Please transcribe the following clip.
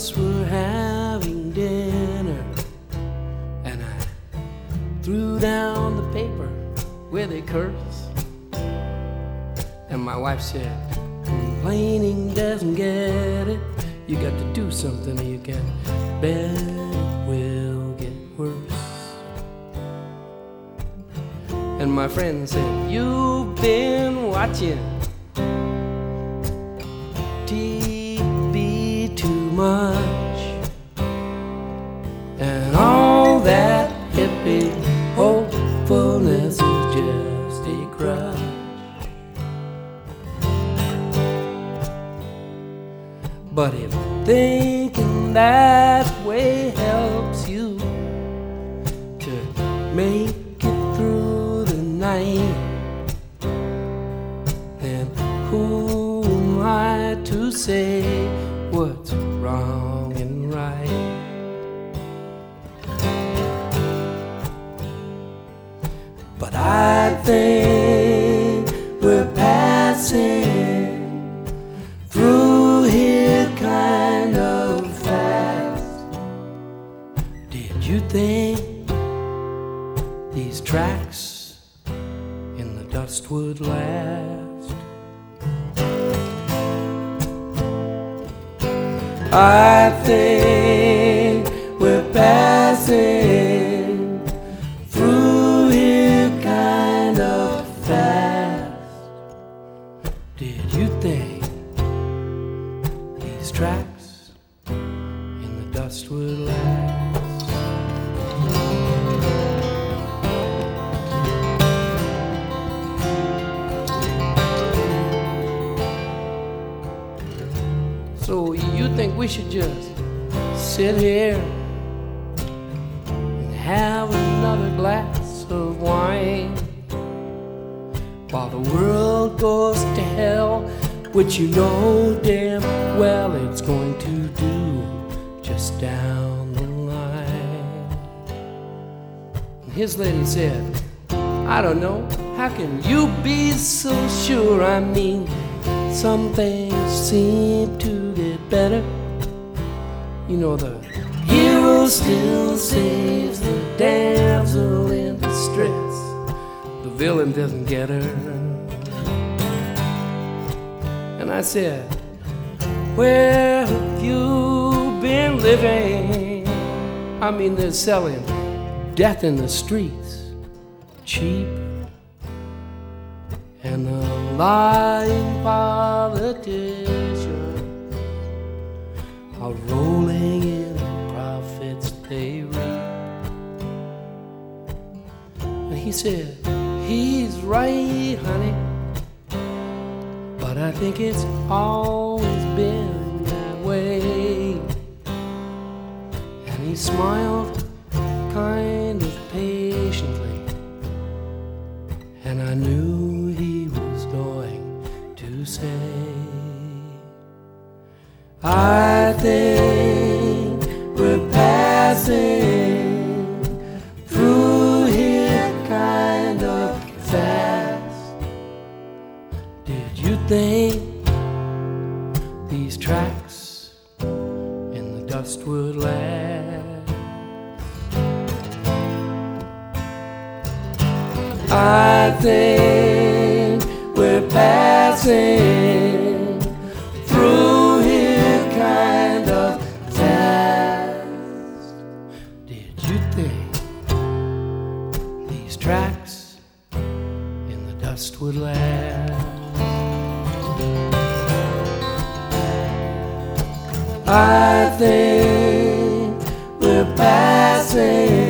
us were having dinner, and I threw down the paper where they curse. And my wife said, complaining doesn't get it. You got to do something or you can bet it will get worse. And my friend said, you've been watching TV too much, and all that hippie hopefulness is just a crutch. But if thinking that way helps you to make it through the night, then who am I to say what's wrong and right? But I think we're passing through here kind of fast. Did you think these tracks in the dust would last? I think we're passing through here kind of fast. Did you think these tracks in the dust would last? So you think we should just sit here and have another glass of wine while the world goes to hell, which you know damn well it's going to do just down the line? And his lady said, I don't know, how can you be so sure? I mean, some things seem to get better. You know, the hero still saves the damsel in distress. The villain doesn't get her. And I said, where have you been living? I mean, they're selling death in the streets cheap, and the lying politicians are rolling in the profits they reap. And he said, he's right, honey, but I think it's always been that way. And he smiled kind of patiently, and I knew he was going to say, I think we're passing through here kind of fast. Did you think these tracks in the dust would last? I think we're passing through here kind of fast. Did you think these tracks in the dust would last? I think we're passing